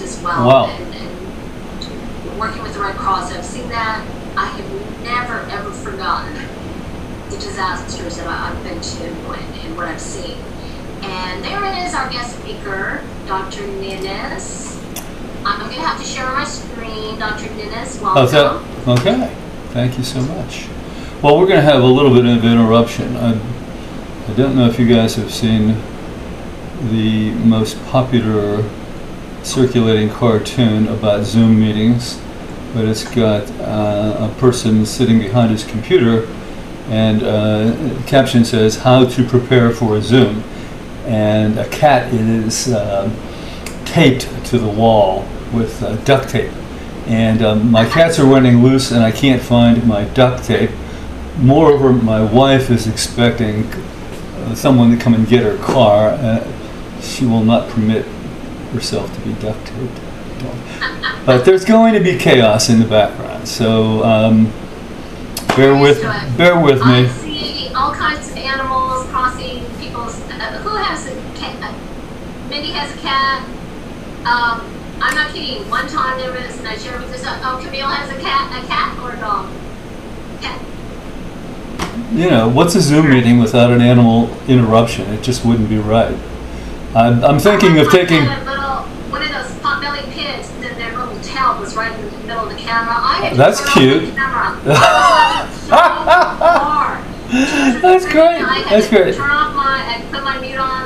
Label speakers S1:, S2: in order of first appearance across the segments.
S1: as well.
S2: Wow.
S1: And working with the Red Cross, I've seen that. I have never, ever forgotten the disasters that I've been to and what I've seen. And there it is, our guest speaker, Dr. Ninnis. I'm going to have to share my screen. Dr. Ninnis, welcome.
S2: Okay. Thank you so much. Well, we're going to have a little bit of interruption. I don't know if you guys have seen the most popular circulating cartoon about Zoom meetings, but it's got a person sitting behind his computer, and the caption says, "How to prepare for a Zoom." And a cat is taped to the wall with duct tape. And my cats are running loose and I can't find my duct tape. Moreover, my wife is expecting someone to come and get her car. She will not permit herself to be duct taped. But there's going to be chaos in the background, so bear with me.
S1: I see all kinds of animals crossing people's. Who has a cat? Mindy has a cat. I'm not kidding. One time there was, and I shared with this. Camille has a cat or a dog. Cat.
S2: You know, what's a Zoom meeting without an animal interruption? It just wouldn't be right. I'm thinking of taking.
S1: One of those pot-bellied pigs, and their little tail was right in the middle of the camera.
S2: That's cute.
S1: So hard.
S2: That's great. That's great.
S1: Turn off I put my mute on.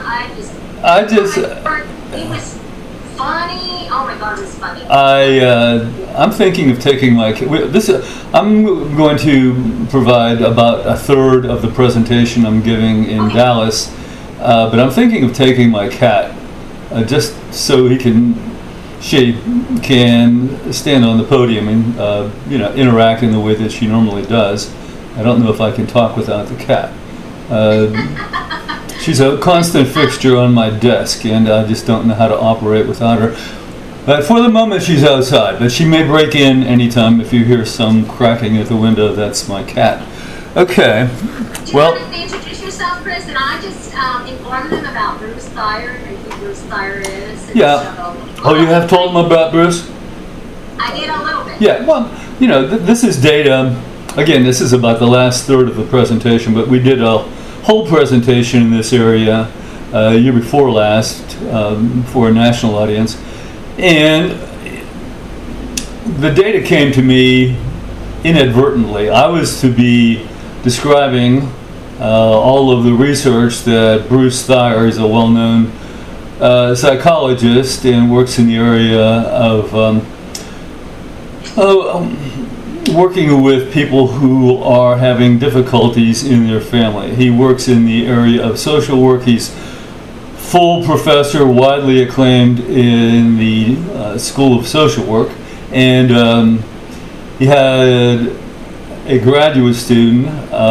S1: It was funny. Oh my God, it was funny.
S2: I'm thinking of taking my I'm going to provide about a third of the presentation I'm giving in Dallas, but I'm thinking of taking my cat just so she can stand on the podium and interact in the way that she normally does. I don't know if I can talk without the cat. She's a constant fixture on my desk, and I just don't know how to operate without her. But for the moment, she's outside. But she may break in anytime. If you hear some cracking at the window, that's my cat. Okay.
S1: Do you want to introduce yourself, Chris? And I just informed them about Bruce Thayer and who Bruce Thayer is.
S2: Yeah. So, you have told them about Bruce?
S1: I did a little bit.
S2: Yeah. Well, this is data. Again, this is about the last third of the presentation, but we did a whole presentation in this area year before last for a national audience. And the data came to me inadvertently. I was to be describing all of the research that Bruce Thayer is a well-known psychologist and works in the area of working with people who are having difficulties in their family. He works in the area of social work. He's full professor, widely acclaimed in the School of Social Work. And he had a graduate student,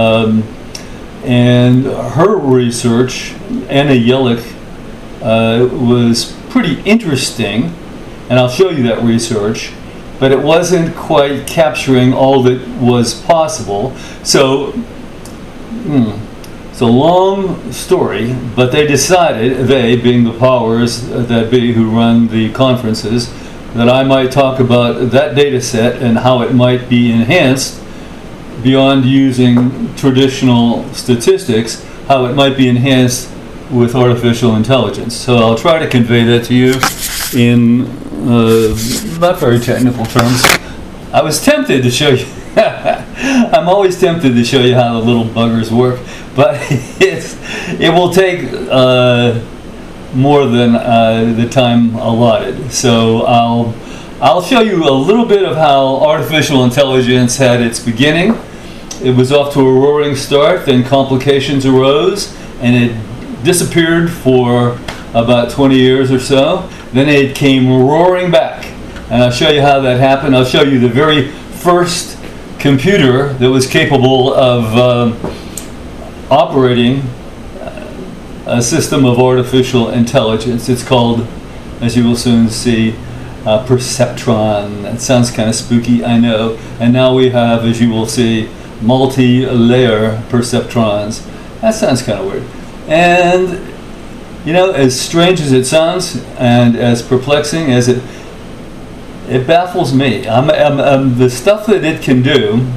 S2: and her research, Anna Yellick, was pretty interesting. And I'll show you that research. But it wasn't quite capturing all that was possible. So it's a long story, but they decided, they being the powers that be who run the conferences, that I might talk about that data set and how it might be enhanced beyond using traditional statistics, how it might be enhanced with artificial intelligence. So I'll try to convey that to you in not very technical terms. I was tempted to show you. I'm always tempted to show you how the little buggers work, but it will take more than the time allotted. So I'll show you a little bit of how artificial intelligence had its beginning. It was off to a roaring start, then complications arose, and it disappeared for about 20 years or so. Then it came roaring back, and I'll show you how that happened. I'll show you the very first computer that was capable of operating a system of artificial intelligence. It's called, as you will soon see, Perceptron. That sounds kind of spooky, I know. And now we have, as you will see, multi-layer perceptrons. That sounds kind of weird. And as strange as it sounds and as perplexing as it it baffles me. The stuff that it can do,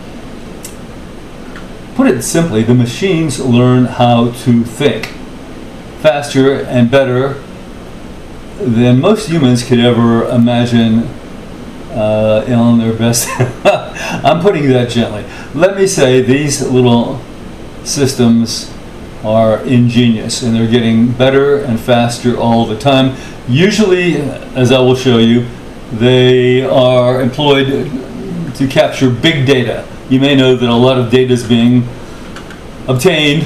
S2: put it simply, the machines learn how to think faster and better than most humans could ever imagine on their best. I'm putting that gently. Let me say these little systems are ingenious, and they're getting better and faster all the time. Usually, as I will show you, they are employed to capture big data. You may know that a lot of data is being obtained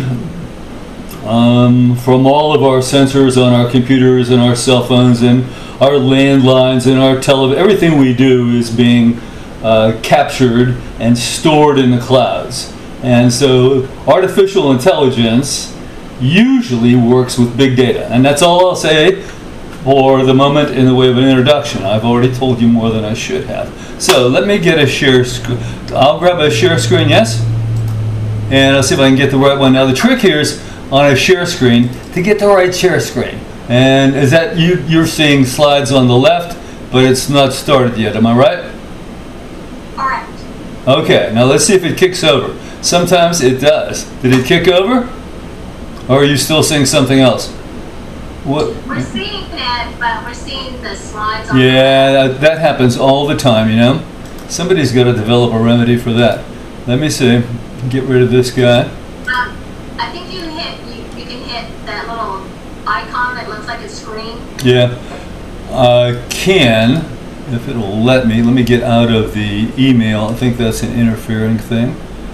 S2: from all of our sensors on our computers and our cell phones and our landlines and our television. Everything we do is being captured and stored in the clouds. And so artificial intelligence usually works with big data. And that's all I'll say for the moment in the way of an introduction. I've already told you more than I should have. So let me get a share screen. I'll grab a share screen, yes? And I'll see if I can get the right one. Now the trick here is on a share screen to get the right share screen. And is that you're seeing slides on the left, but it's not started yet, am I right?
S1: Correct.
S2: Okay, now let's see if it kicks over. Sometimes it does. Did it kick over? Or are you still seeing something else? What?
S1: We're seeing it, but we're seeing the slides on
S2: Yeah, that happens all the time, you know? Somebody's got to develop a remedy for that. Let me see. Get rid of this guy.
S1: I think you can hit that little icon that looks like a screen.
S2: Yeah. I can, if it'll let me. Let me get out of the email. I think that's an interfering thing.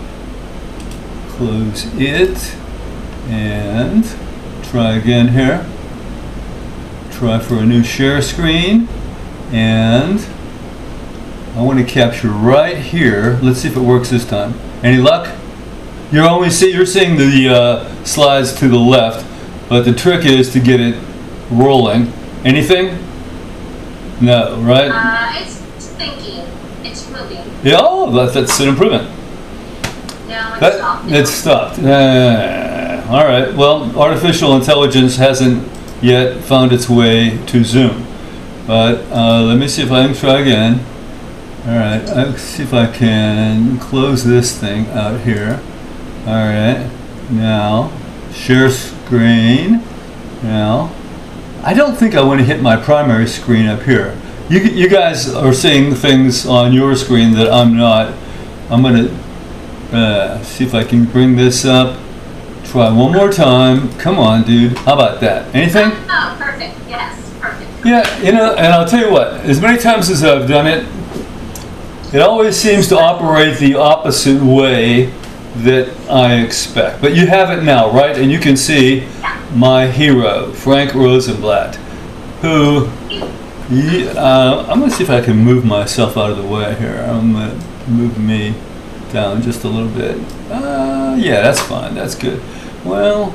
S2: Close it. And try again here. Try for a new share screen. And I want to capture right here. Let's see if it works this time. Any luck? You're seeing the slides to the left, but the trick is to get it rolling. Anything? No, right?
S1: It's thinking. It's moving.
S2: Yeah, oh, that's an improvement.
S1: No, it stopped.
S2: It stopped. All right. Well, artificial intelligence hasn't yet found its way to Zoom, but let me see if I can try again. All right. Let's see if I can close this thing out here. All right. Now, share screen. Now, I don't think I want to hit my primary screen up here. You guys are seeing things on your screen that I'm not. I'm going to see if I can bring this up. Try one more time. Come on, dude. How about that? Anything?
S1: Oh, perfect. Yes, perfect.
S2: Yeah, you know, and I'll tell you what, as many times as I've done it, it always seems to operate the opposite way that I expect. But you have it now, right? And you can see my hero, Frank Rosenblatt, who, I'm going to see if I can move myself out of the way here. I'm going to move me down just a little bit. Yeah, that's fine. That's good. Well,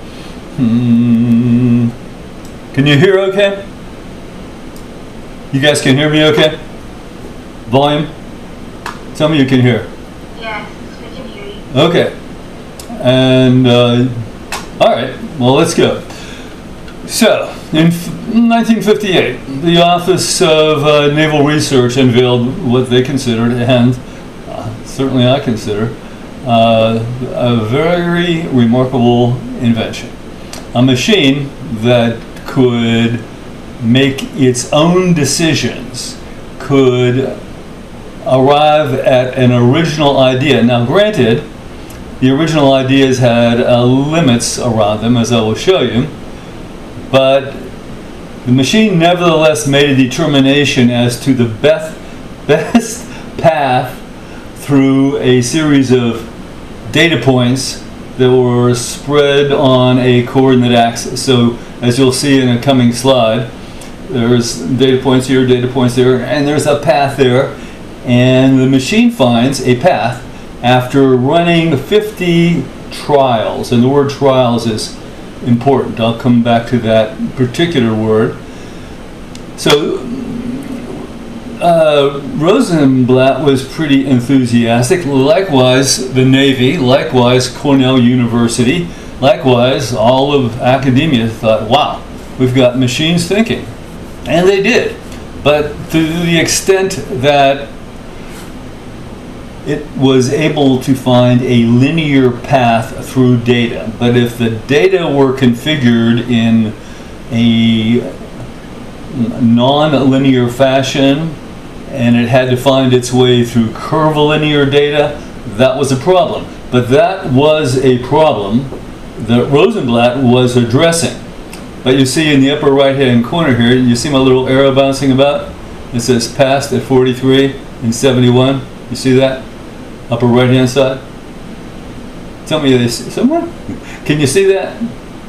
S2: can you hear okay? You guys can hear me okay? Volume? Tell me you can hear.
S1: Yes, we can hear you.
S2: Okay. And, all right, well, let's go. So, in 1958, the Office of Naval Research unveiled what they considered, and certainly I consider, a very remarkable invention. A machine that could make its own decisions, could arrive at an original idea. Now, granted, the original ideas had limits around them, as I will show you, but the machine nevertheless made a determination as to the best path through a series of data points that were spread on a coordinate axis. So, as you'll see in a coming slide, there's data points here, data points there, and there's a path there. And the machine finds a path after running 50 trials. And the word trials is important. I'll come back to that particular word. So Rosenblatt was pretty enthusiastic. Likewise, the Navy, likewise, Cornell University, likewise, all of academia thought, wow, we've got machines thinking. And they did. but to the extent that it was able to find a linear path through data. But if the data were configured in a non-linear fashion and it had to find its way through curvilinear data, that was a problem. But that was a problem that Rosenblatt was addressing. But you see in the upper right-hand corner here, you see my little arrow bouncing about? It says passed at 43 and 71. You see that? Upper right-hand side? Tell me this. Someone? Can you see that?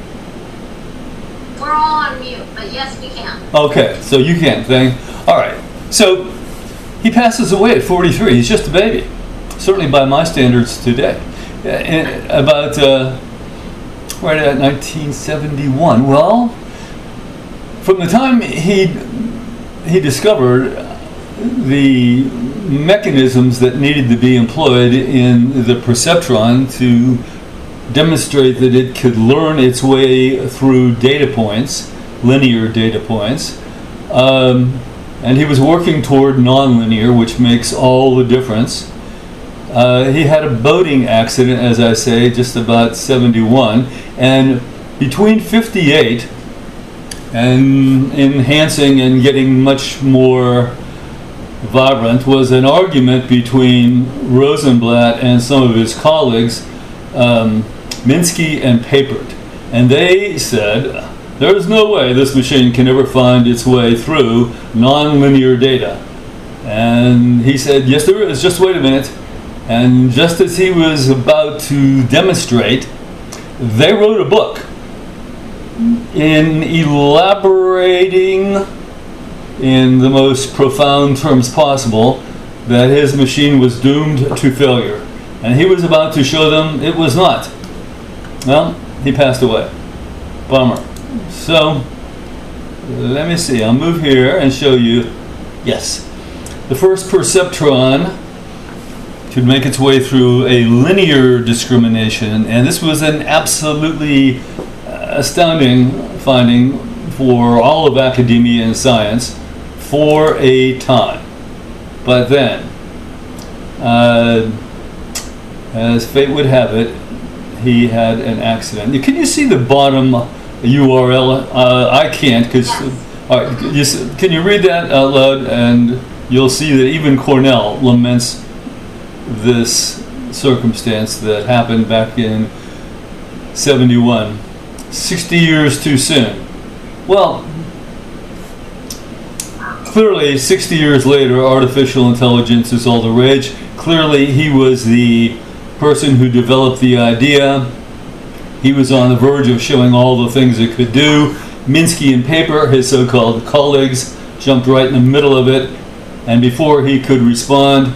S1: We're all on mute, but yes, we can.
S2: Okay, so you can. All right. So he passes away at 43. He's just a baby. Certainly by my standards today. About right at 1971. Well, from the time he discovered the mechanisms that needed to be employed in the perceptron to demonstrate that it could learn its way through data points, linear data points, and he was working toward nonlinear, which makes all the difference. He had a boating accident, as I say, just about 71, and between 58 and enhancing and getting much more vibrant was an argument between Rosenblatt and some of his colleagues, Minsky and Papert. And they said, there's no way this machine can ever find its way through nonlinear data. And he said, yes there is, just wait a minute. And just as he was about to demonstrate, they wrote a book in elaborating in the most profound terms possible that his machine was doomed to failure. And he was about to show them it was not. Well, he passed away. Bummer. So, let me see. I'll move here and show you. Yes. The first perceptron could make its way through a linear discrimination, and this was an absolutely astounding finding for all of academia and science for a time. But then, as fate would have it, he had an accident. Can you see the bottom URL? I can't, because can you read that out loud? And you'll see that even Cornell laments this circumstance that happened back in 71. 60 years too soon. Well, clearly 60 years later, artificial intelligence is all the rage. Clearly he was the person who developed the idea. He was on the verge of showing all the things it could do. Minsky and Papert, his so-called colleagues, jumped right in the middle of it, and before he could respond,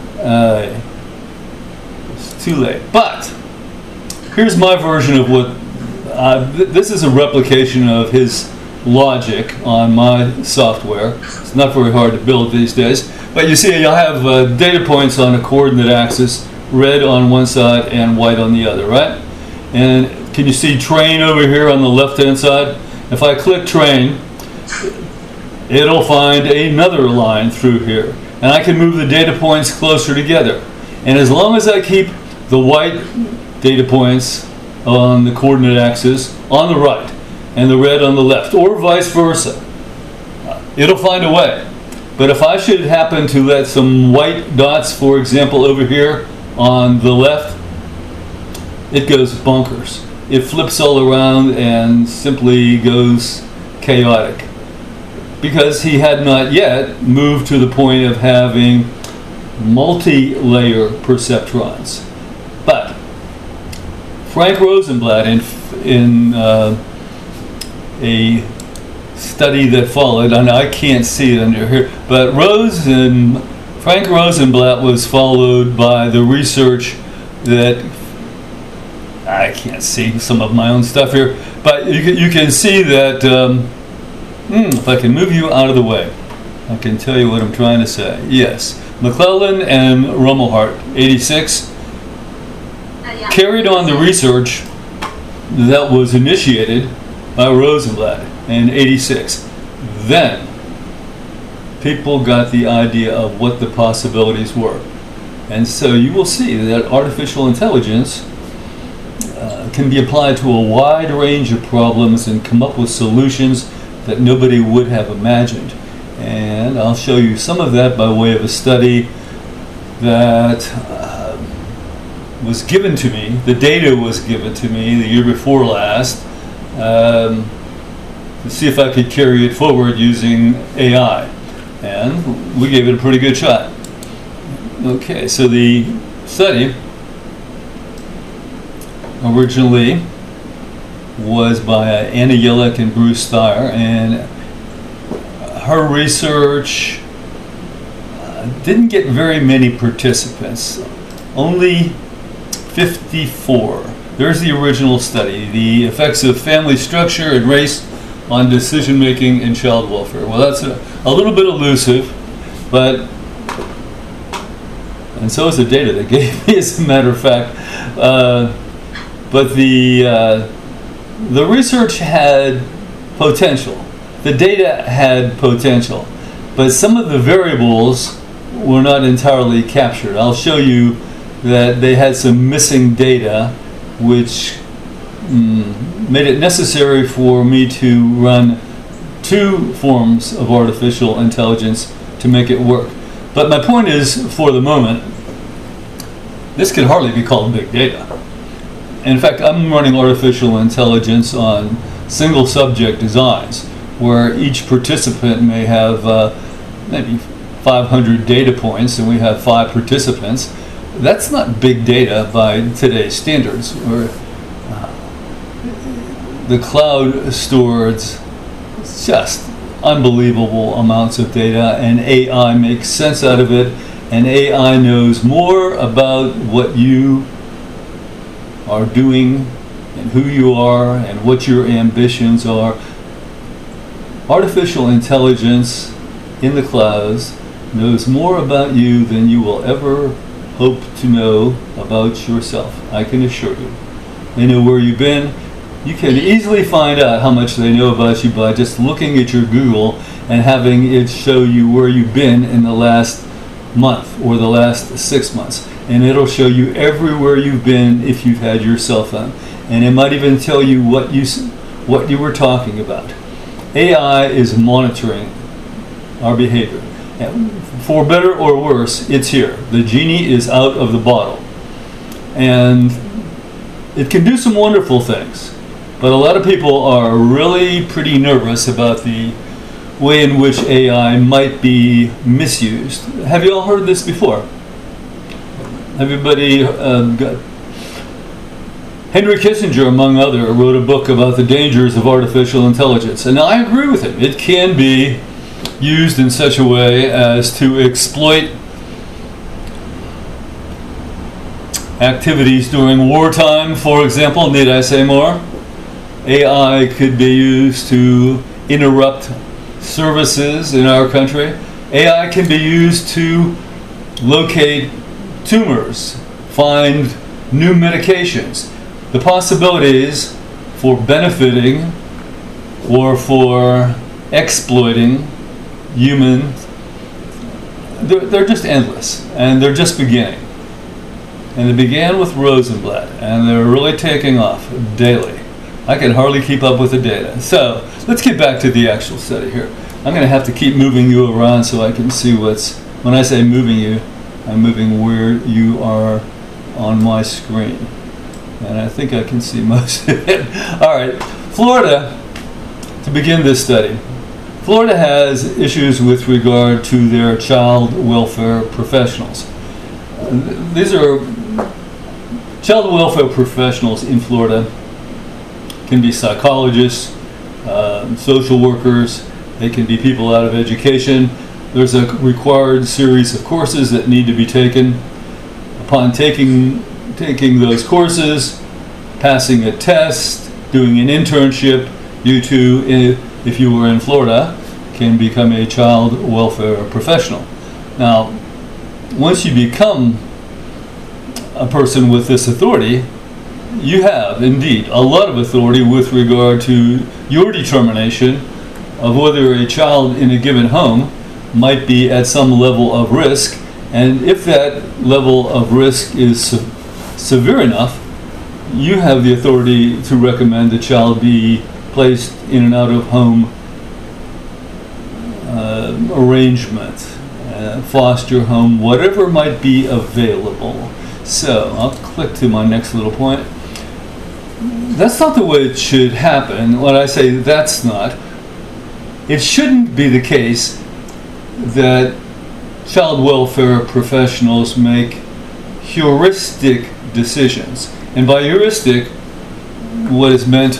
S2: it's too late. But here's my version of what this is a replication of his logic on my software. It's not very hard to build these days, but you see you'll have data points on a coordinate axis, red on one side and white on the other, right? And can you see train over here on the left hand side? If I click train, it'll find another line through here, and I can move the data points closer together. And as long as I keep the white data points on the coordinate axis on the right and the red on the left, or vice versa, it'll find a way. But if I should happen to let some white dots, for example, over here on the left, it goes bonkers. It flips all around and simply goes chaotic, because he had not yet moved to the point of having multi-layer perceptrons. But Frank Rosenblatt, in a study that followed, and I can't see it under here, but Frank Rosenblatt was followed by the research that, I can't see some of my own stuff here, but you can see that, if I can move you out of the way, I can tell you what I'm trying to say. Yes, McClellan and Rumelhart, 86, carried on the research that was initiated by Rosenblatt in 86. Then people got the idea of what the possibilities were. And so you will see that artificial intelligence can be applied to a wide range of problems and come up with solutions that nobody would have imagined. And I'll show you some of that by way of a study that was given to me. The data was given to me the year before last to see if I could carry it forward using AI. And we gave it a pretty good shot. Okay, so the study originally was by Anna Yellick and Bruce Thayer, and her research didn't get very many participants, only 54. There's the original study, the effects of family structure and race on decision making and child welfare. Well, that's a little bit elusive, but and so is the data they gave me, as a matter of fact. But the research had potential. The data had potential, but some of the variables were not entirely captured. I'll show you that they had some missing data, which made it necessary for me to run 2 forms of artificial intelligence to make it work. But my point is, for the moment, this can hardly be called big data. In fact, I'm running artificial intelligence on single subject designs, where each participant may have maybe 500 data points, and we have 5 participants. That's not big data by today's standards. The cloud stores just unbelievable amounts of data, and AI makes sense out of it, and AI knows more about what you are doing and who you are and what your ambitions are. Artificial intelligence in the clouds knows more about you than you will ever hope to know about yourself. I can assure you. They know where you've been. You can easily find out how much they know about you by just looking at your Google and having it show you where you've been in the last month or the last 6 months. And it'll show you everywhere you've been if you've had your cell phone. And it might even tell you what you were talking about. AI is monitoring our behavior. And for better or worse, it's here. The genie is out of the bottle. And it can do some wonderful things. But a lot of people are really pretty nervous about the way in which AI might be misused. Have you all heard this before? Everybody got... Henry Kissinger, among others, wrote a book about the dangers of artificial intelligence. And I agree with him. It can be used in such a way as to exploit activities during wartime, for example. Need I say more? AI could be used to interrupt services in our country. AI can be used to locate tumors, find new medications. The possibilities for benefiting or for exploiting humans, they're just endless, and they're just beginning. And they began with Rosenblatt, and they're really taking off daily. I can hardly keep up with the data. So let's get back to the actual study here. I'm going to have to keep moving you around so I can see what's, when I say moving you, I'm moving where you are on my screen. And I think I can see most of it. All right, Florida, to begin this study. Florida has issues with regard to their child welfare professionals. These are child welfare professionals in Florida. Can be psychologists, social workers, they can be people out of education. There's a required series of courses that need to be taken. Upon taking those courses, passing a test, doing an internship, you too, if you were in Florida, can become a child welfare professional. Now, once you become a person with this authority, you have, indeed, a lot of authority with regard to your determination of whether a child in a given home might be at some level of risk, and if that level of risk is severe enough, you have the authority to recommend the child be placed in an out-of-home arrangement, foster home, whatever might be available. So I'll click to my next little point. That's not the way it should happen. When I say that's not, it shouldn't be the case that child welfare professionals make heuristic decisions. And by heuristic, what is meant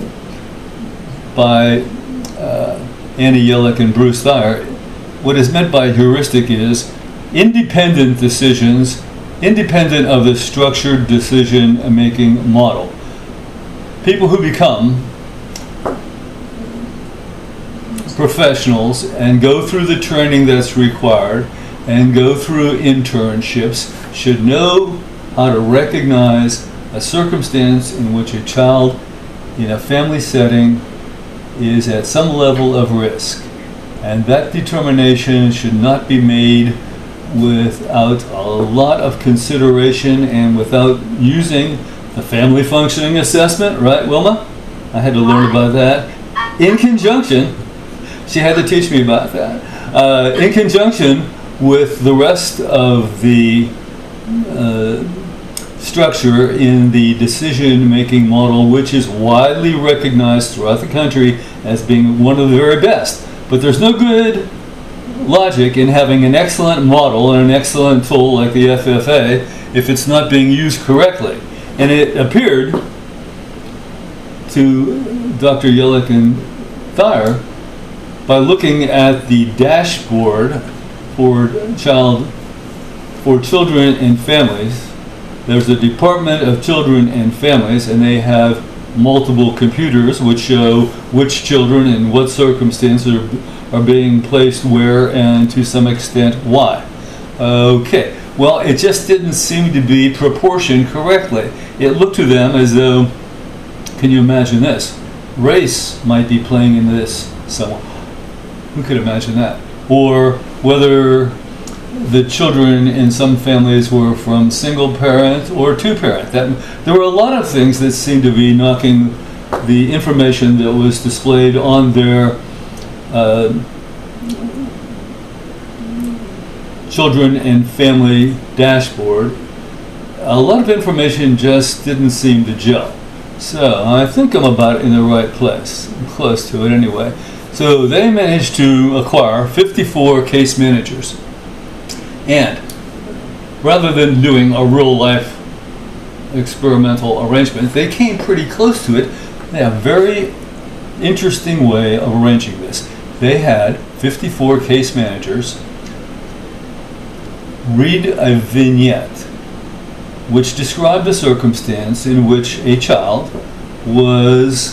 S2: by Annie Yellick and Bruce Thayer, what is meant by heuristic is independent decisions, independent of the structured decision-making model. People who become professionals and go through the training that's required and go through internships should know how to recognize a circumstance in which a child in a family setting is at some level of risk. And that determination should not be made without a lot of consideration and without using the family functioning assessment, right, Wilma? I had to learn about that. In conjunction, she had to teach me about that. In conjunction with the rest of the structure in the decision-making model, which is widely recognized throughout the country as being one of the very best. But there's no good logic in having an excellent model and an excellent tool like the FFA if it's not being used correctly. And it appeared to Dr. Yellick and Thayer by looking at the dashboard for children and families. There's a Department of Children and Families, and they have multiple computers which show which children in what circumstances are being placed where and to some extent why. Okay, well, it just didn't seem to be proportioned correctly. It looked to them as though, can you imagine this? Race might be playing into this somewhat. Who could imagine that? Or whether the children in some families were from single parent or two parent. There were a lot of things that seemed to be knocking the information that was displayed on their children and family dashboard. A lot of information just didn't seem to gel. So I think I'm about in the right place. I'm close to it anyway. So they managed to acquire 54 case managers. And rather than doing a real life experimental arrangement, they came pretty close to it. They have a very interesting way of arranging this. They had 54 case managers read a vignette which described a circumstance in which a child was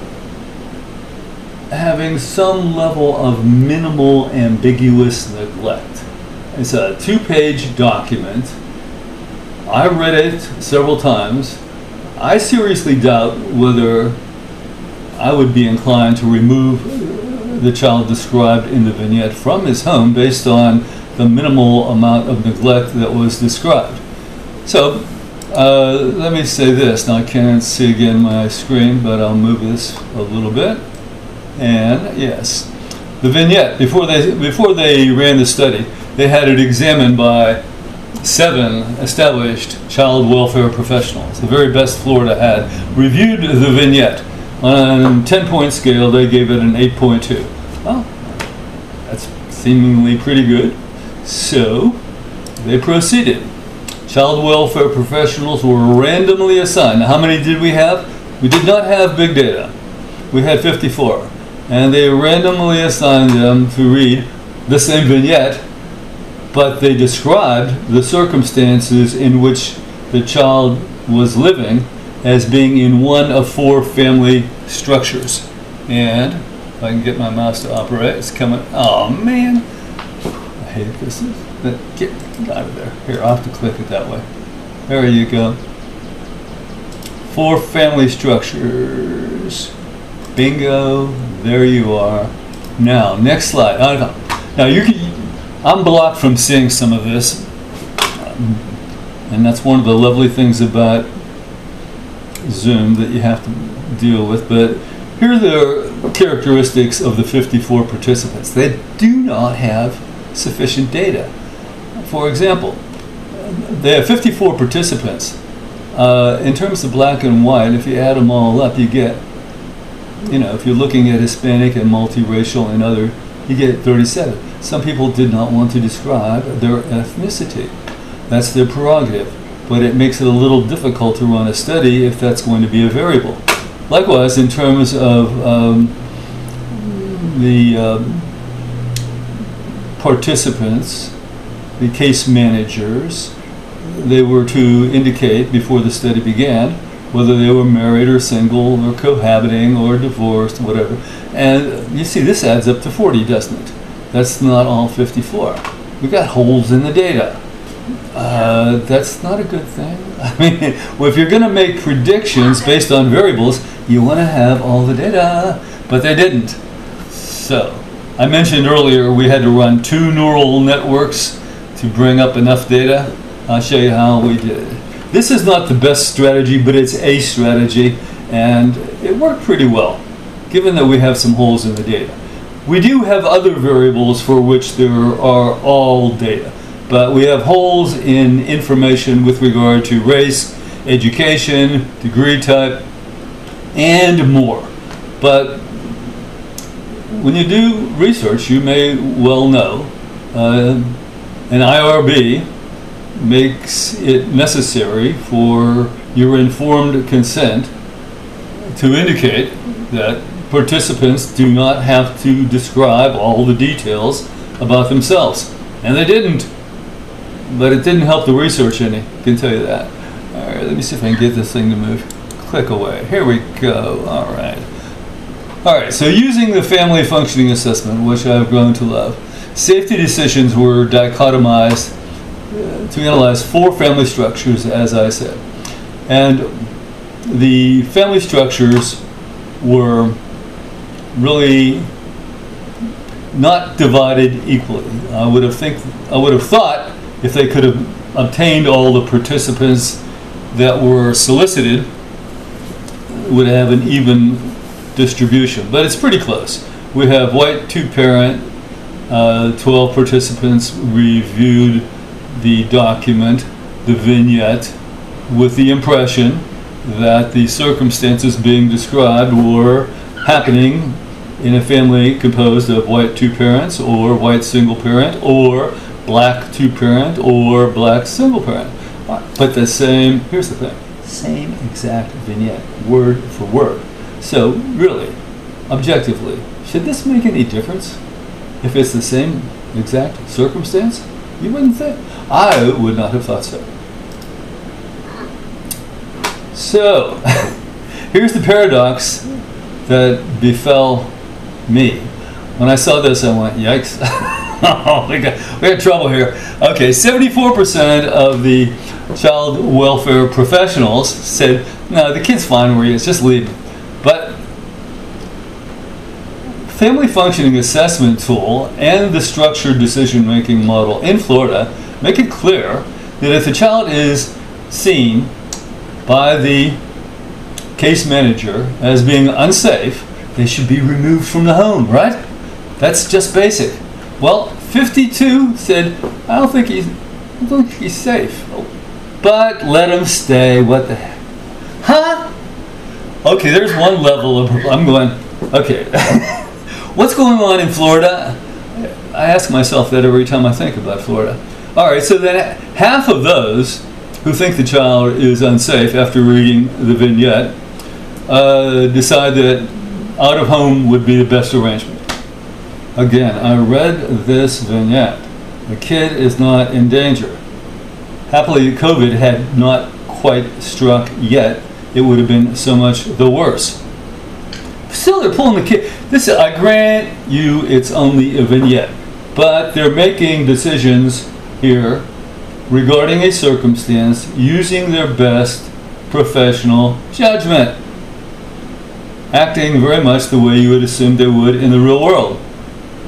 S2: having some level of minimal ambiguous neglect. It's a 2-page document. I read it several times. I seriously doubt whether I would be inclined to remove the child described in the vignette from his home based on the minimal amount of neglect that was described. So let me say this. Now I can't see again my screen, but I'll move this a little bit. And yes, the vignette, before they ran the study, they had it examined by 7 established child welfare professionals. The very best Florida had reviewed the vignette. On a 10-point scale, they gave it an 8.2. Well, that's seemingly pretty good. So they proceeded. Child welfare professionals were randomly assigned. Now, how many did we have? We did not have big data. We had 54. And they randomly assigned them to read the same vignette, but they described the circumstances in which the child was living as being in one of 4 family structures. And if I can get my mouse to operate, it's coming. Oh man, I hate this. Get out of there. Here, I'll have to click it that way. There you go. 4 family structures. Bingo. There you are. Now, next slide. Now I'm blocked from seeing some of this, and that's one of the lovely things about Zoom that you have to deal with. But here are the characteristics of the 54 participants. They do not have sufficient data. For example, they have 54 participants. In terms of black and white, if you add them all up, you get, if you're looking at Hispanic and multiracial and other, you get 37. Some people did not want to describe their ethnicity. That's their prerogative. But it makes it a little difficult to run a study if that's going to be a variable. Likewise, in terms of the participants, the case managers, they were to indicate before the study began whether they were married or single or cohabiting or divorced, whatever. And you see, this adds up to 40, doesn't it? That's not all 54. We got holes in the data. That's not a good thing. I mean, well, if you're going to make predictions based on variables, you want to have all the data, but they didn't. So, I mentioned earlier we had to run 2 neural networks to bring up enough data. I'll show you how we did it. This is not the best strategy, but it's a strategy, and it worked pretty well, given that we have some holes in the data. We do have other variables for which there are all data, but we have holes in information with regard to race, education, degree type, and more. But when you do research, you may well know an IRB makes it necessary for your informed consent to indicate that participants do not have to describe all the details about themselves. And they didn't. But it didn't help the research any, I can tell you that. All right, let me see if I can get this thing to move. Click away. Here we go. All right. All right, so using the family functioning assessment, which I've grown to love, safety decisions were dichotomized to analyze 4 family structures, as I said. And the family structures were really not divided equally. I would have thought if they could have obtained all the participants that were solicited, would have an even distribution. But it's pretty close. We have white 2-parent, 12 participants reviewed the document, the vignette, with the impression that the circumstances being described were happening in a family composed of white 2 parents, or white single parent, or black 2-parent, or black single parent. But the same, here's the thing, same exact vignette, word for word. So really, objectively, should this make any difference if it's the same exact circumstance? You wouldn't think. I would not have thought so. So, here's the paradox that befell me. When I saw this, I went, yikes. Oh, we got trouble here. Okay, 74% of the child welfare professionals said, no, the kid's fine where he is, just leave him. But Family Functioning Assessment Tool and the Structured Decision-Making Model in Florida make it clear that if the child is seen by the case manager as being unsafe, they should be removed from the home, right? That's just basic. Well, 52 said, I don't think he's safe. But let him stay, what the heck? Huh? Okay, there's one level of, I'm going, okay. What's going on in Florida? I ask myself that every time I think about Florida. All right, so then half of those who think the child is unsafe after reading the vignette decide that out of home would be the best arrangement. Again, I read this vignette. The kid is not in danger. Happily, COVID had not quite struck yet. It would have been so much the worse. Still, they're pulling the kid. This, I grant you, it's only a vignette, but they're making decisions here regarding a circumstance using their best professional judgment, acting very much the way you would assume they would in the real world.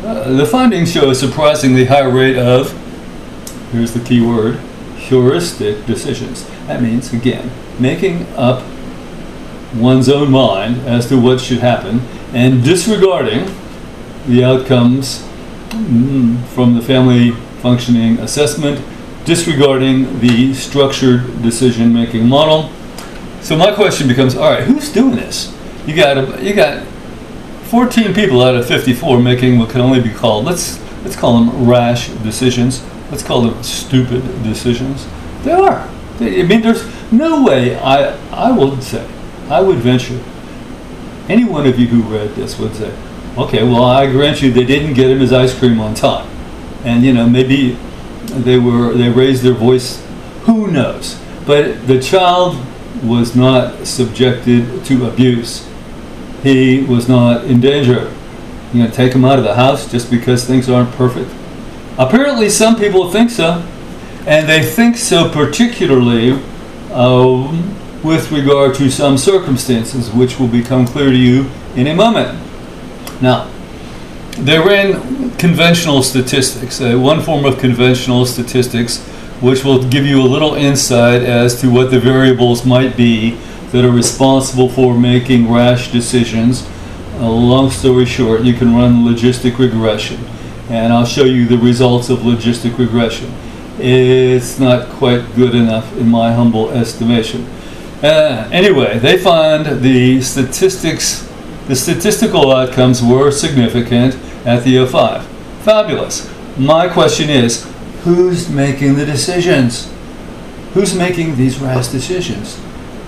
S2: The findings show a surprisingly high rate of, here's the key word, heuristic decisions. That means, again, making up one's own mind as to what should happen and disregarding the outcomes from the family functioning assessment, disregarding the structured decision-making model. So my question becomes, all right, who's doing this? You got 14 people out of 54 making what can only be called, let's call them rash decisions. Let's call them stupid decisions. They are. I mean, there's no way I would venture, any one of you who read this would say, okay, well, I grant you they didn't get him his ice cream on time. And, maybe they raised their voice, who knows? But the child was not subjected to abuse. He was not in danger. You're going to take him out of the house just because things aren't perfect? Apparently some people think so. And they think so particularly with regard to some circumstances, which will become clear to you in a moment. Now, they ran conventional statistics, one form of conventional statistics, which will give you a little insight as to what the variables might be that are responsible for making rash decisions. Long story short, you can run logistic regression, and I'll show you the results of logistic regression. It's not quite good enough in my humble estimation. Anyway, they found the statistical outcomes were significant at the O5. Fabulous. My question is, who's making the decisions? Who's making these rash decisions?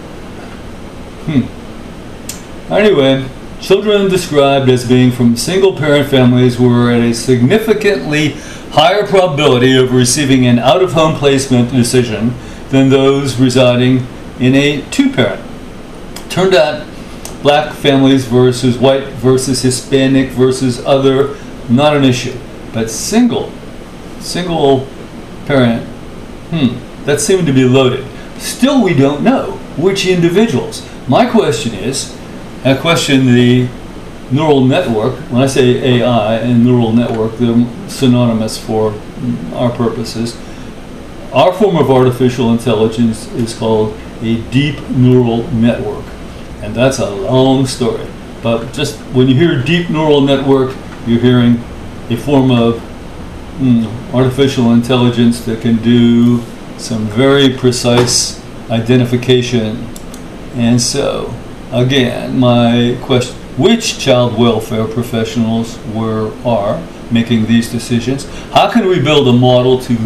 S2: Anyway, children described as being from single-parent families were at a significantly higher probability of receiving an out-of-home placement decision than those residing in a two-parent. Turned out, black families versus white versus Hispanic versus other, not an issue. But single parent, that seemed to be loaded. Still, we don't know which individuals. My question is, I question the neural network. When I say AI and neural network, they're synonymous for our purposes. Our form of artificial intelligence is called a deep neural network. And that's a long story. But just when you hear deep neural network, you're hearing a form of artificial intelligence that can do some very precise identification. And so, again, my question, which child welfare professionals are making these decisions? How can we build a model to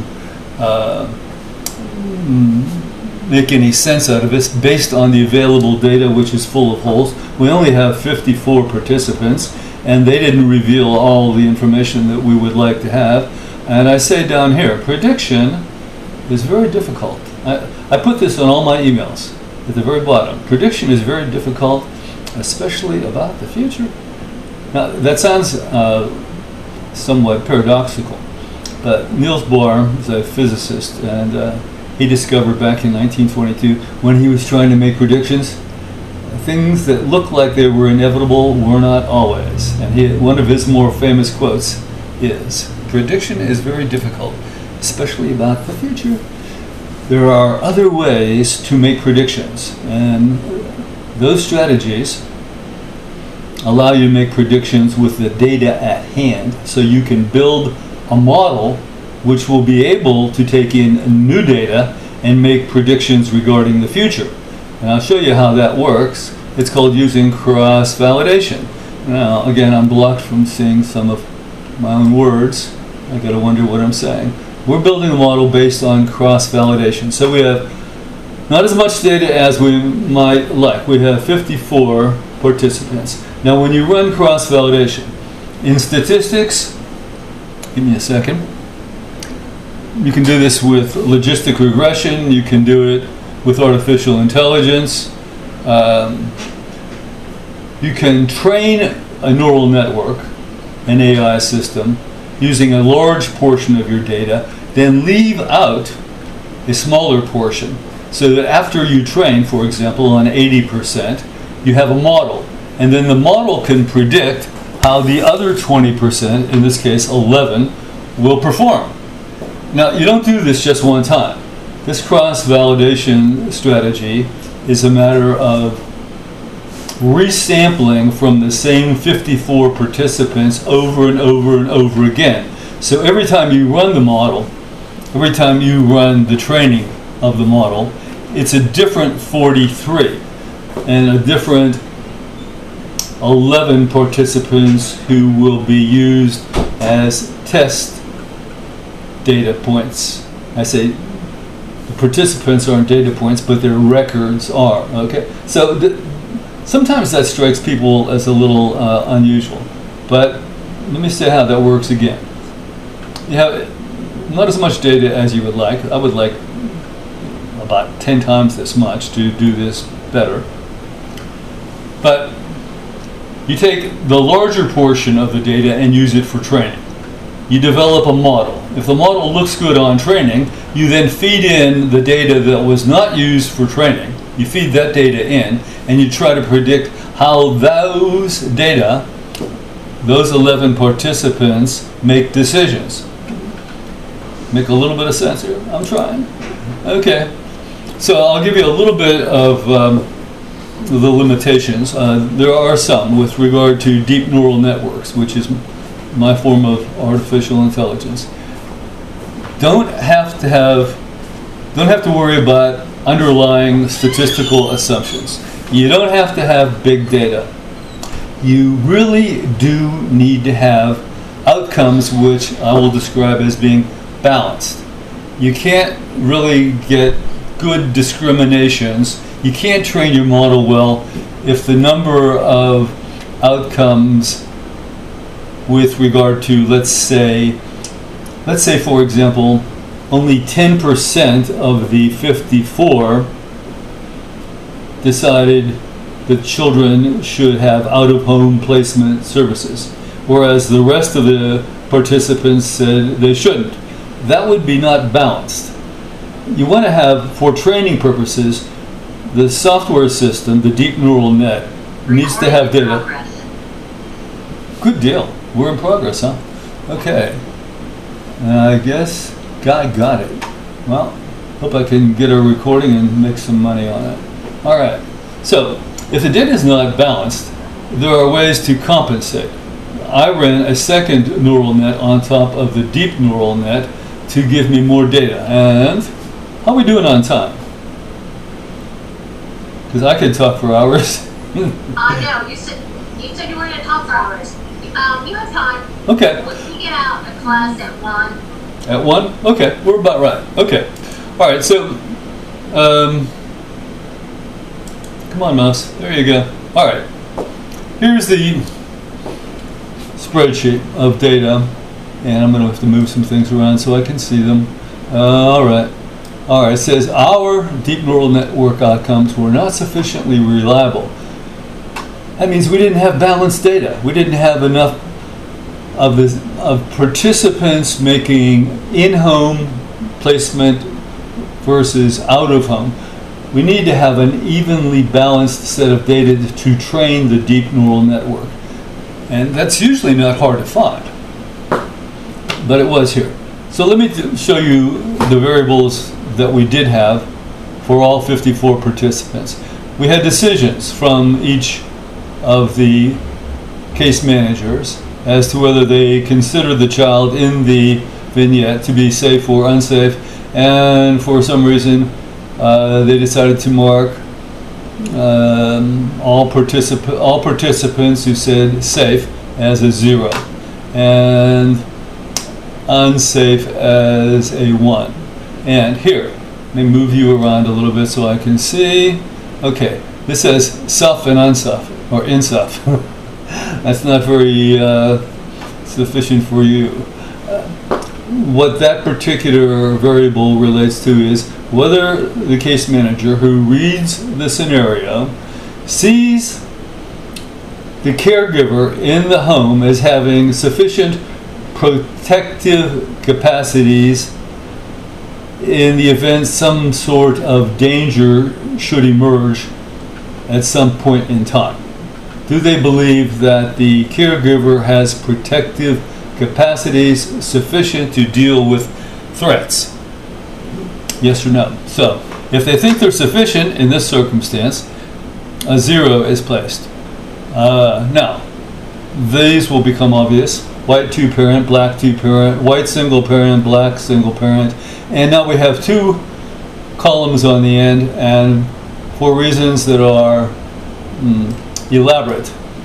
S2: make any sense out of this based on the available data, which is full of holes? We only have 54 participants, and they didn't reveal all the information that we would like to have. And I say down here, prediction is very difficult. I put this on all my emails at the very bottom. Prediction is very difficult, especially about the future. Now, that sounds somewhat paradoxical, but Niels Bohr is a physicist, and he discovered back in 1922, when he was trying to make predictions, things that looked like they were inevitable were not always. And one of his more famous quotes is, "Prediction is very difficult, especially about the future." There are other ways to make predictions, and those strategies allow you to make predictions with the data at hand, so you can build a model which will be able to take in new data and make predictions regarding the future. And I'll show you how that works. It's called using cross-validation. Now, again, I'm blocked from seeing some of my own words. I gotta wonder what I'm saying. We're building a model based on cross-validation. So we have not as much data as we might like. We have 54 participants. Now, when you run cross-validation, in statistics, give me a second, you can do this with logistic regression, you can do it with artificial intelligence, you can train a neural network, an AI system, using a large portion of your data, then leave out a smaller portion, so that after you train, for example, on 80%, you have a model, and then the model can predict how the other 20%, in this case 11, will perform. Now, you don't do this just one time. This cross-validation strategy is a matter of resampling from the same 54 participants over and over and over again. So every time you run the model, every time you run the training of the model, it's a different 43 and a different 11 participants who will be used as test data points. I say the participants aren't data points, but their records are. Okay, so sometimes that strikes people as a little unusual, but let me say how that works again. You have not as much data as you would like. I would like about 10 times this much to do this better. But you take the larger portion of the data and use it for training. You develop a model. If the model looks good on training, you then feed in the data that was not used for training. You feed that data in, and you try to predict how those data, those 11 participants, make decisions. Make a little bit of sense here? I'm trying. Okay. So I'll give you a little bit of the limitations. There are some with regard to deep neural networks, which is my form of artificial intelligence. Don't have to worry about underlying statistical assumptions. You don't have to have big data. You really do need to have outcomes which I will describe as being balanced. You can't really get good discriminations. You can't train your model well if the number of outcomes with regard to, let's say for example, only 10% of the 54 decided that children should have out-of-home placement services, whereas the rest of the participants said they shouldn't. That would be not balanced. You want to have, for training purposes, the software system, the deep neural net, needs to have data. Good deal. We're in progress, huh? Okay. I guess Guy got it. Well, hope I can get a recording and make some money on it. All right. So, if the data is not balanced, there are ways to compensate. I ran a second neural net on top of the deep neural net to give me more data. And how are we doing on time? Because I could talk for hours.
S1: I know. You said you were going to talk for hours. You have time.
S2: Okay.
S1: Once we get out of class at 1.
S2: At 1? Okay, we're about right. Okay. All right, so, come on, mouse. There you go. All right. Here's the spreadsheet of data, and I'm going to have to move some things around so I can see them. All right. All right, it says our deep neural network outcomes were not sufficiently reliable. That means we didn't have balanced data. We didn't have enough of participants making in-home placement versus out-of-home. We need to have an evenly balanced set of data to train the deep neural network. And that's usually not hard to find. But it was here. So let me show you the variables that we did have for all 54 participants. We had decisions from each of the case managers as to whether they consider the child in the vignette to be safe or unsafe, and for some reason they decided to mark all participants who said safe as a 0 and unsafe as a 1. And here, let me move you around a little bit so I can see. Okay, this says suff and unsuff, or insuff. That's not very sufficient for you. What that particular variable relates to is whether the case manager who reads the scenario sees the caregiver in the home as having sufficient protective capacities in the event some sort of danger should emerge at some point in time. do they believe that the caregiver has protective capacities sufficient to deal with threats? Yes or no? So, if they think they're sufficient in this circumstance, a 0 is placed. Now, these will become obvious. White 2-parent, black 2-parent, white single parent, black single parent. And now we have 2 columns on the end, and for reasons that are elaborate.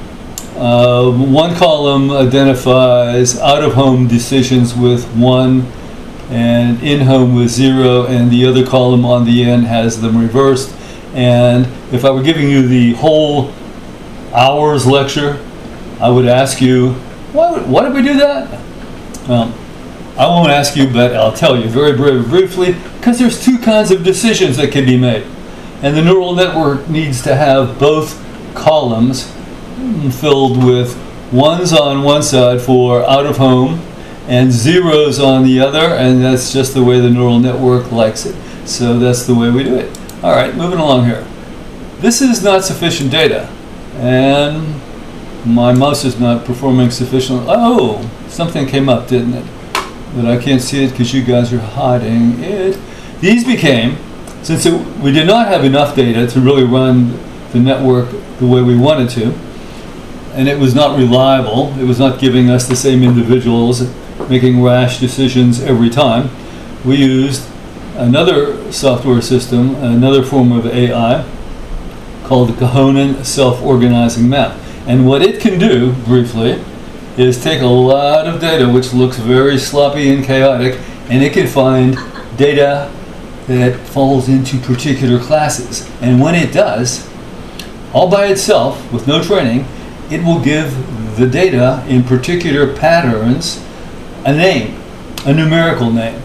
S2: One column identifies out-of-home decisions with 1 and in-home with 0, and the other column on the end has them reversed. And if I were giving you the whole hour's lecture, I would ask you, why did we do that? Well, I won't ask you, but I'll tell you very briefly, because there's 2 kinds of decisions that can be made. And the neural network needs to have both columns filled with 1s on one side for out of home and 0s on the other, and that's just the way the neural network likes it. So that's the way we do it. All right, moving along here. This is not sufficient data, and my mouse is not performing sufficiently. Oh, something came up, didn't it? But I can't see it because you guys are hiding it. These became, since we did not have enough data to really run the network the way we wanted to, and it was not reliable, it was not giving us the same individuals making rash decisions every time, we used another software system, another form of AI, called the Kohonen Self-Organizing Map. And what it can do, briefly, is take a lot of data which looks very sloppy and chaotic, and it can find data that falls into particular classes. And when it does, all by itself, with no training, it will give the data in particular patterns a name, a numerical name.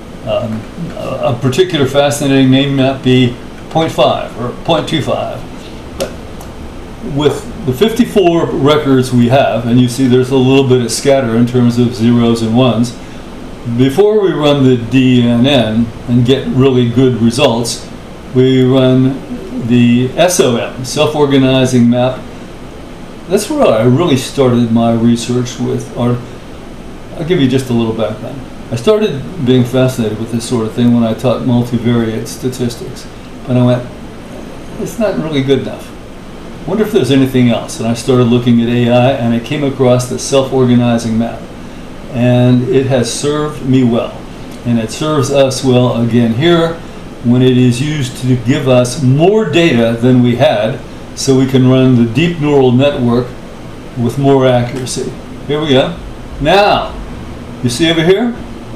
S2: A particular fascinating name might be 0.5 or 0.25. But with the 54 records we have, and you see there's a little bit of scatter in terms of 0s and 1s, before we run the DNN and get really good results, we run the SOM, Self-Organizing Map. That's where I really started my research with art. I'll give you just a little background. I started being fascinated with this sort of thing when I taught multivariate statistics. But I went, it's not really good enough. I wonder if there's anything else. And I started looking at AI, and I came across the self-organizing map. And it has served me well. And it serves us well again here when it is used to give us more data than we had, so we can run the deep neural network with more accuracy. Here we go. Now, you see over here?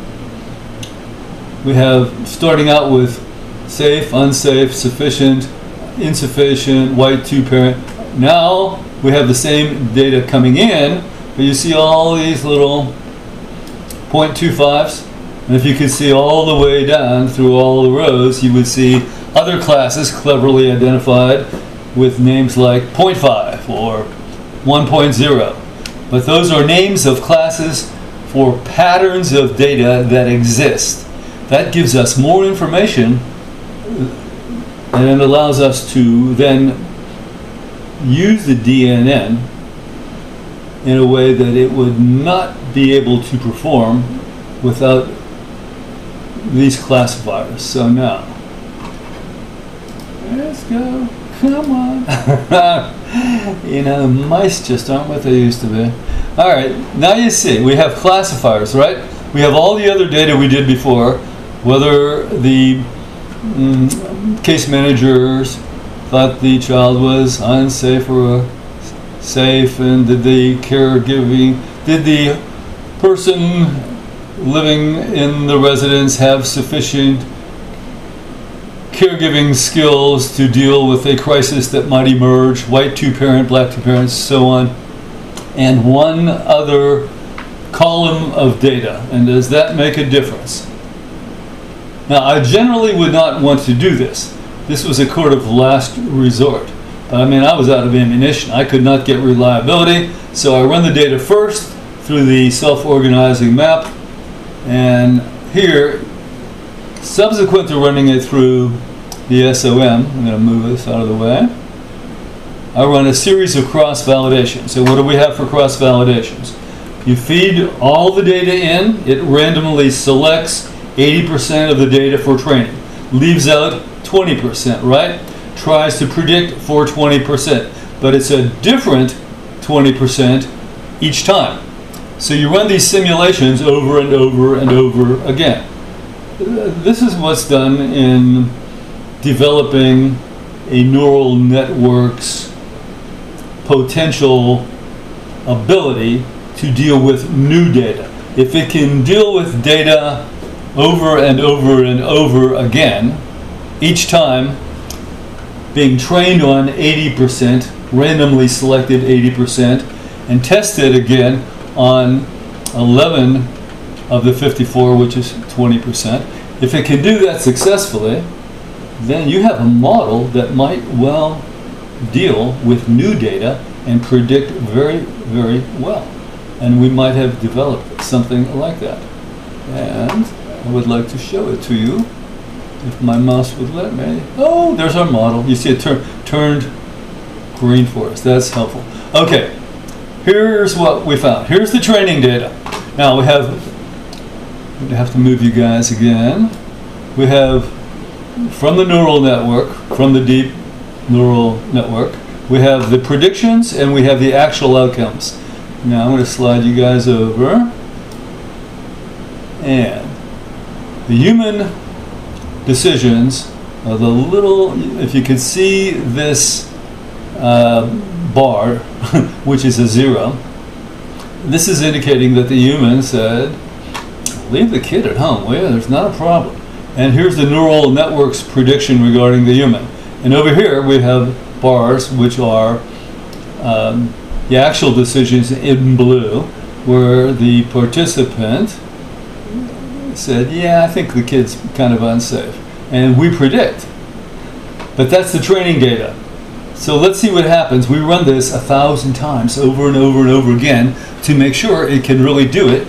S2: We have, starting out with safe, unsafe, sufficient, insufficient, white 2-parent. Now we have the same data coming in, but you see all these little 0.25s. And if you could see all the way down through all the rows, you would see other classes cleverly identified with names like 0.5 or 1.0. But those are names of classes for patterns of data that exist. That gives us more information, and it allows us to then use the DNN in a way that it would not be able to perform without these classifiers. So now, let's go. Come on. You know, mice just aren't what they used to be. All right, now you see, we have classifiers, right? We have all the other data we did before, whether the case managers thought the child was unsafe or safe, and did the caregiving, did the person living in the residence have sufficient caregiving skills to deal with a crisis that might emerge, white 2-parent, black 2-parent, so on, and one other column of data. And does that make a difference? Now, I generally would not want to do this. This was a court of last resort. I mean, I was out of ammunition. I could not get reliability, so I run the data first through the self-organizing map, and here, subsequent to running it through the SOM, I'm going to move this out of the way, I run a series of cross-validations. So what do we have for cross-validations? You feed all the data in, it randomly selects 80% of the data for training, leaves out 20%, right? Tries to predict for 20%, but it's a different 20% each time. So you run these simulations over and over and over again. This is what's done in developing a neural network's potential ability to deal with new data. If it can deal with data over and over and over again, each time being trained on 80%, randomly selected 80%, and tested again on 11 of the 54, which is 20%. If it can do that successfully, then you have a model that might well deal with new data and predict very, very well. And we might have developed something like that. And I would like to show it to you, if my mouse would let me. Oh, there's our model. You see it turned green for us. That's helpful. Okay, here's what we found. Here's the training data. Now we have to move you guys again. We have from the neural network, from the deep neural network, we have the predictions and we have the actual outcomes. Now I'm going to slide you guys over. And the human decisions are the little, if you could see this bar, which is a 0, this is indicating that the human said, leave the kid at home. Well, yeah, there's not a problem. And here's the neural network's prediction regarding the human. And over here we have bars, which are the actual decisions in blue, where the participant said, yeah, I think the kid's kind of unsafe. And we predict. But that's the training data. So let's see what happens. We run this 1,000 times over and over and over again to make sure it can really do it.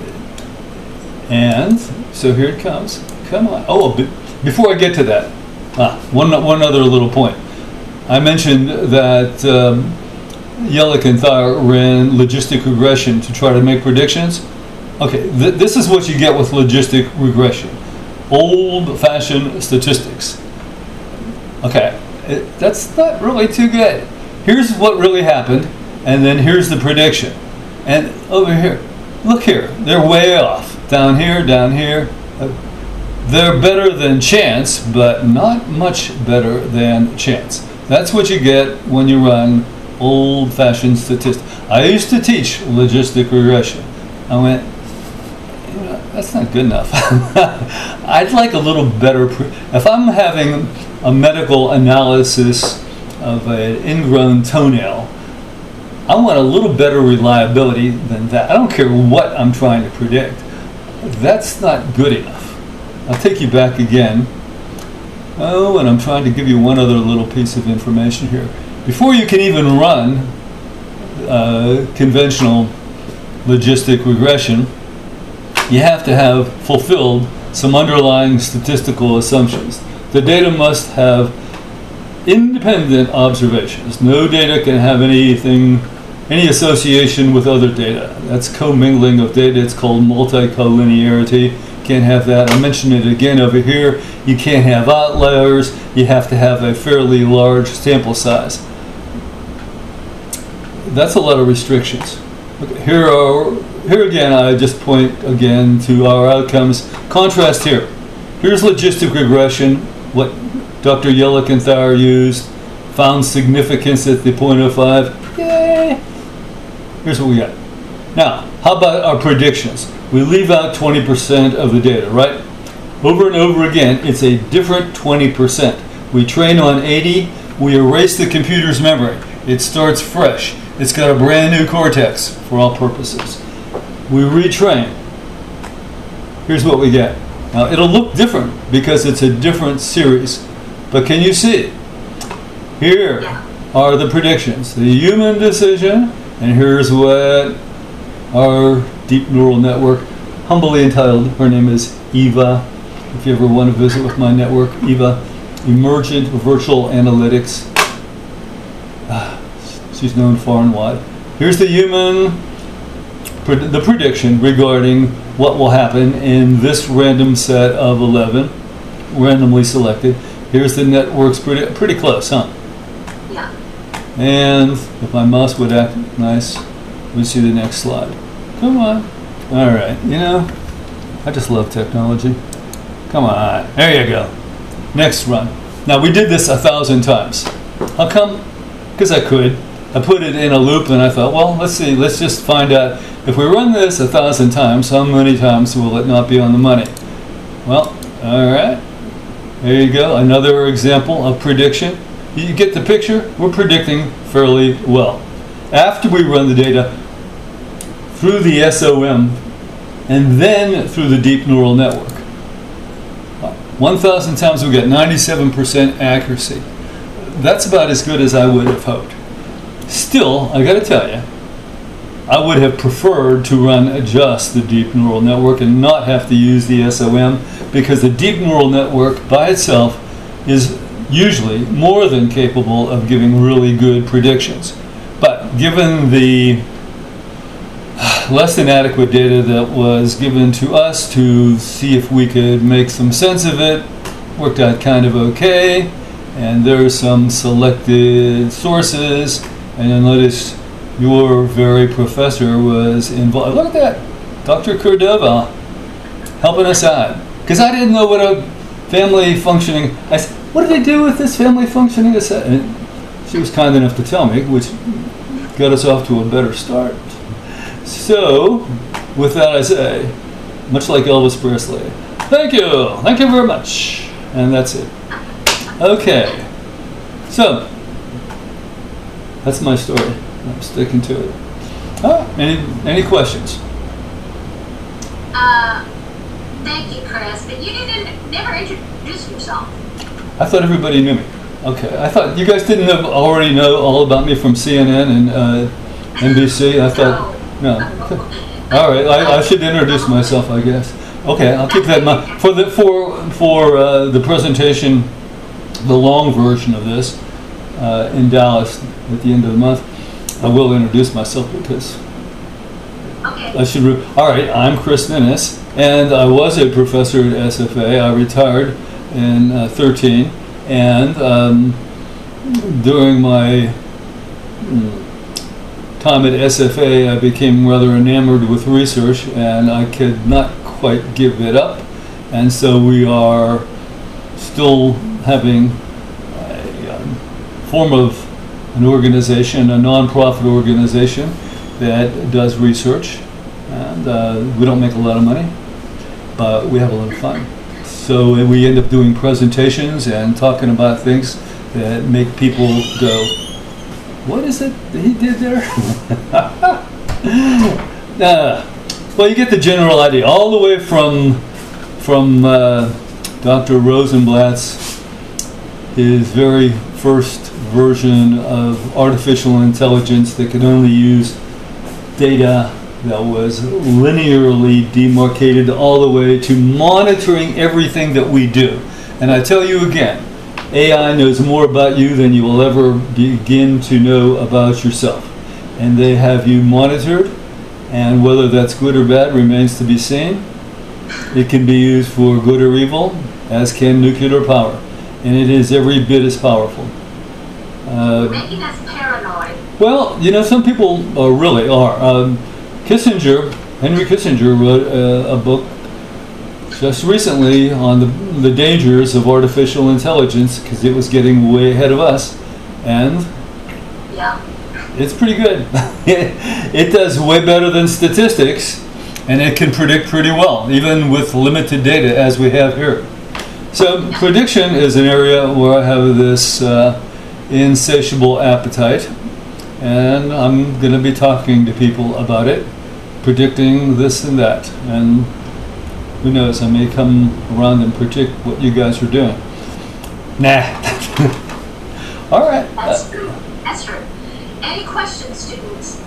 S2: And so here it comes. Come on. Oh, before I get to that, one other little point. I mentioned that Jelinek and Thayer ran logistic regression to try to make predictions. Okay, this is what you get with logistic regression. Old-fashioned statistics. Okay, that's not really too good. Here's what really happened, and then here's the prediction. And over here, look here, they're way off. Down here, down here. They're better than chance, but not much better than chance. That's what you get when you run old-fashioned statistics. I used to teach logistic regression. I went, that's not good enough. I'd like a little better. If I'm having a medical analysis of an ingrown toenail, I want a little better reliability than that. I don't care what I'm trying to predict. That's not good enough. I'll take you back again. Oh, and I'm trying to give you one other little piece of information here. Before you can even run conventional logistic regression, you have to have fulfilled some underlying statistical assumptions. The data must have independent observations. No data can have any association with other data. That's commingling of data. It's called multi-collinearity. Can't have that. I mentioned it again over here. You can't have outliers. You have to have a fairly large sample size. That's a lot of restrictions. Okay, here again, I just point again to our outcomes. Contrast here. Here's logistic regression, what Dr. Jelinek and Thayer used, found significance at the 0.05. Yay! Here's what we got. Now, how about our predictions? We leave out 20% of the data, right? Over and over again, it's a different 20%. We train on 80, we erase the computer's memory. It starts fresh. It's got a brand new cortex for all purposes. We retrain. Here's what we get. Now, it'll look different because it's a different series. But can you see? Here are the predictions. The human decision, and here's what our deep neural network, humbly entitled, her name is Eva. If you ever want to visit with my network, Eva, Emergent Virtual Analytics. She's known far and wide. Here's the the prediction regarding what will happen in this random set of 11, randomly selected. Here's the networks, pretty close, huh?
S1: Yeah.
S2: And if my mouse would act nice, we'd see the next slide. Come on. All right, you know, I just love technology. Come on, there you go. Next run. Now we did this 1,000 times. How come? Because I could. I put it in a loop and I thought, well, let's see, let's just find out if we run this 1,000 times, how many times will it not be on the money? Well, all right. There you go, another example of prediction. You get the picture? We're predicting fairly well. After we run the data through the SOM and then through the deep neural network, 1,000 times we get 97% accuracy. That's about as good as I would have hoped. Still, I gotta tell you, I would have preferred to run just the deep neural network and not have to use the SOM, because the deep neural network by itself is usually more than capable of giving really good predictions. But given the less than adequate data that was given to us to see if we could make some sense of it, worked out kind of okay. And there's some selected sources, and I noticed your very professor was involved. Look at that, Dr. Cordova helping us out. Because I didn't know what a family functioning, I said, what do they do with this family functioning? And she was kind enough to tell me, which got us off to a better start. So, with that I say, much like Elvis Presley, thank you very much. And that's it. Okay, so, that's my story. I'm sticking to it. Oh, any questions?
S1: Thank you, Chris, but you never introduced yourself.
S2: I thought everybody knew me. Okay, I thought you guys didn't already know all about me from CNN and NBC. I thought, no. All right, I should introduce myself, I guess. Okay, I'll keep that in mind. For the presentation, the long version of this in Dallas at the end of the month, I will introduce myself because I should. All right, I'm Chris Ninnis, and I was a professor at SFA. I retired in 13, and during my time at SFA, I became rather enamored with research, and I could not quite give it up, and so we are still having a form of an organization, a non-profit organization that does research, and we don't make a lot of money, but we have a lot of fun. So we end up doing presentations and talking about things that make people go, what is it that he did there? Well, you get the general idea. All the way from Dr. Rosenblatt's, his very first version of artificial intelligence that could only use data that was linearly demarcated, all the way to monitoring everything that we do. And I tell you again, AI knows more about you than you will ever begin to know about yourself. And they have you monitored, and whether that's good or bad remains to be seen. It can be used for good or evil, as can nuclear power. And it is every bit as powerful.
S1: Making us paranoid.
S2: Well, you know, some people really are. Henry Kissinger wrote a book just recently on the dangers of artificial intelligence, because it was getting way ahead of us, and
S1: yeah,
S2: it's pretty good. It does way better than statistics, and it can predict pretty well, even with limited data as we have here. So prediction is an area where I have this insatiable appetite, and I'm going to be talking to people about it, predicting this and that, and who knows, I may come around and predict what you guys are doing. Nah. All right.
S1: That's true. That's true. Any questions, students?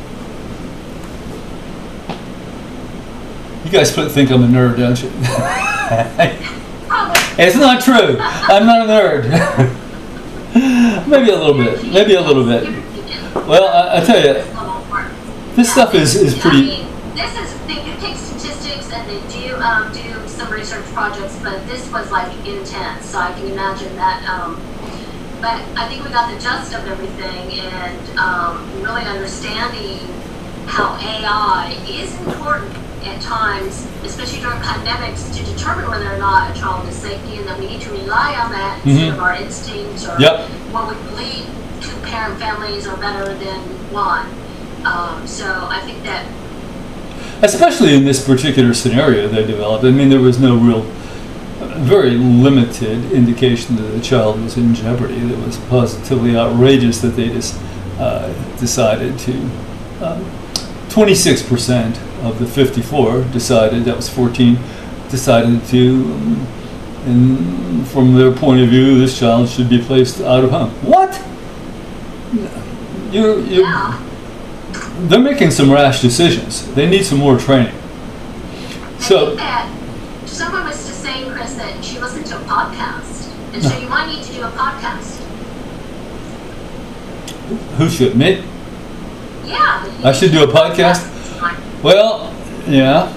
S2: You guys think I'm a nerd, don't you?
S1: Probably.
S2: It's not true. I'm not a nerd. Maybe a little bit. Maybe a little bit. Well, I tell you, this stuff is pretty.
S1: I mean, this is they take statistics and they do some research projects, but this was like intense. So I can imagine that. But I think we got the gist of everything, and really understanding how AI is important at times, especially during pandemics, to determine whether or not a child is safety, and that we need to rely on that instead of our instincts or what we believe two-parent families are better than one. So I think that,
S2: especially in this particular scenario they developed, I mean, there was no real, very limited indication that the child was in jeopardy. It was positively outrageous that they just decided to. 26% of the 54 decided, that was 14, decided to, and from their point of view, this child should be placed out of home. What? They're making some rash decisions. They need some more training.
S1: So, I think that someone was just saying, Chris, that she listened to a podcast, and so you might need to do a podcast.
S2: Who should? Me?
S1: Yeah.
S2: I should do a podcast? Well, yeah.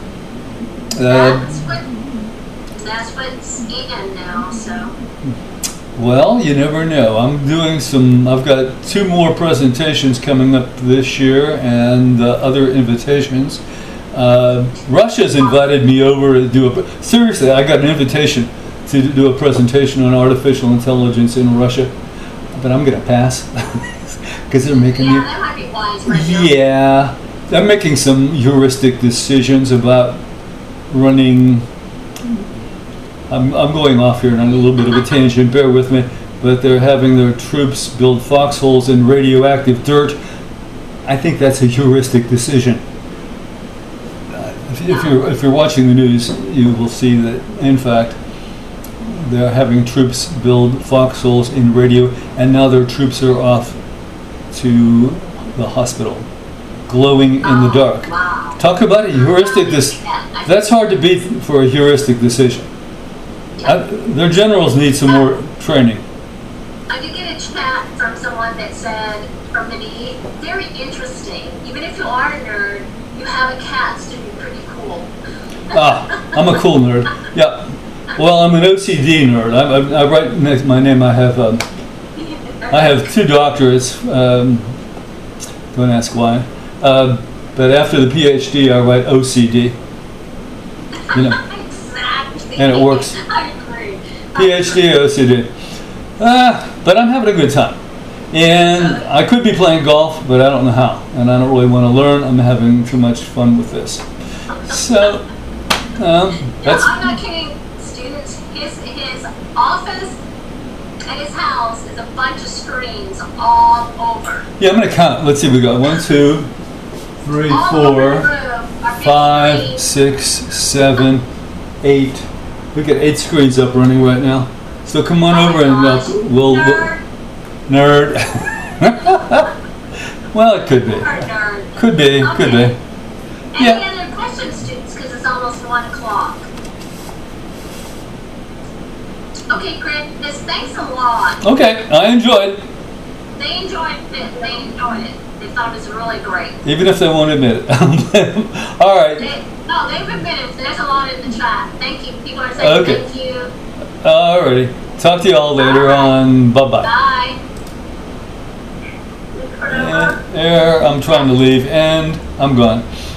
S1: That's what's in now, so.
S2: Well, you never know. I've got 2 more presentations coming up this year and other invitations. Russia's invited me over to do seriously, I got an invitation to do a presentation on artificial intelligence in Russia, but I'm going to pass. Because they're making
S1: that might be wise right now.
S2: Yeah, they're making some heuristic decisions about running. I'm going off here on a little bit of a tangent. Bear with me, but they're having their troops build foxholes in radioactive dirt. I think that's a heuristic decision. If you're watching the news, you will see that in fact they're having troops build foxholes in radio, and now their troops are off to the hospital, glowing in the dark.
S1: Wow.
S2: Talk about a heuristic. That's hard to beat for a heuristic decision. Their generals need some more training.
S1: I did get a chat from someone that said, from the very interesting. Even if you are a nerd, you have a cat, so you're pretty cool.
S2: I'm a cool nerd. Yeah. Well, I'm an OCD nerd. I write next my name. I have 2 doctorates. Don't ask why. But after the PhD, I write OCD. You know.
S1: Exactly.
S2: And it works.
S1: I agree.
S2: PhD, OCD. But I'm having a good time. And I could be playing golf, but I don't know how. And I don't really want to learn. I'm having too much fun with this. So, that's...
S1: I'm not kidding, students. His office and his house is a bunch of screens all over.
S2: Yeah, I'm going to count. Let's see, we got 1, 2, 3, 4, 5, 6, 7, 8. We got 8 screens up running right now. So come on over and we'll nerd. Well, it could be.
S1: Nerd.
S2: Could be.
S1: Okay.
S2: Could be.
S1: Any other questions, students? Because it's almost 1 o'clock. Okay, Chris, thanks a lot.
S2: Okay, I enjoyed.
S1: They enjoyed it. They thought it was really great.
S2: Even if they won't admit it. All right.
S1: They've admitted. There's a lot in the chat. Thank you. People are saying thank you.
S2: All righty. Talk to you all later on. Bye-bye.
S1: Bye.
S2: I'm trying to leave, and I'm gone.